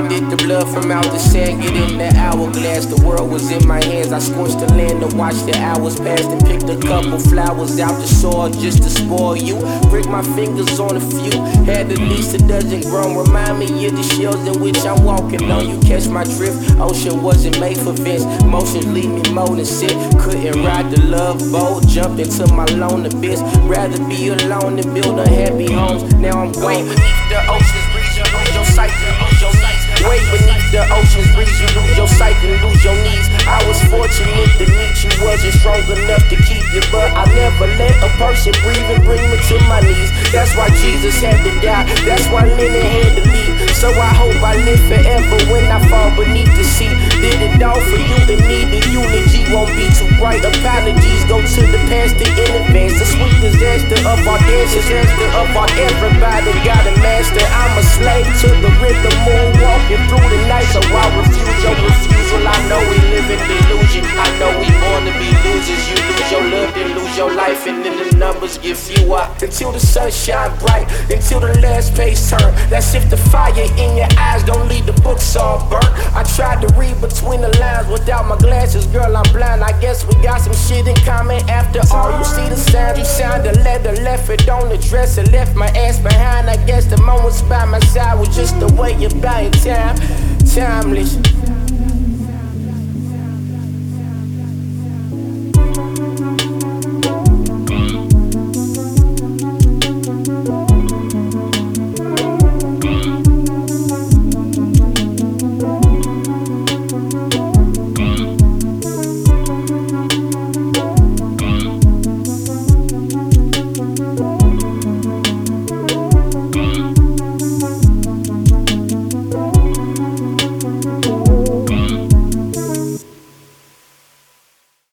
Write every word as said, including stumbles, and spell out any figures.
did the blood from out the sand get in the hourglass? The world was in my hands. I scorched the land to watch the hours pass, and picked a couple flowers out the soil just to spoil you. Prick my fingers on a few, had at least a dozen grown. Remind me of the shells in which I'm walking on. You catch my drift? Ocean wasn't made for vents. Motions leave me more than sick. Couldn't ride the love boat, jumped into my lone abyss. Rather be alone than build unhappy homes. Now I'm way beneath the ocean's breeze. You lose your sight and lose your sight. Way beneath the ocean's breeze, you lose your sight and lose your knees. I was fortunate to meet you, wasn't strong enough to keep you, but I never let a person breathe and bring me to my knees. That's why Jesus had to die, that's why Lennon had to leave. So I hope I live forever when I fall beneath the sea. Did it all for you and me, the eulogy won't be too bright. Apologies go to the pastor in advance. The sweet disaster of our dance, disaster of our everybody got a master. I'm a slave to the rhythm, moonwalking through the night. So I refuse your refusal. I know we live in delusion. I know we born to be losers. You lose your love, then lose your life, and then the numbers get fewer. Until the sun shine bright, until the last page turn. That's if the fire in your eyes don't leave the books all burnt. I tried to read between the lines without my glasses, girl, I'm blind. I guess we got some shit in common after all. You see the sound, you signed a letter, left it on the dresser, left my ass behind. I guess the moments by my side was just the way you buy time, timeless.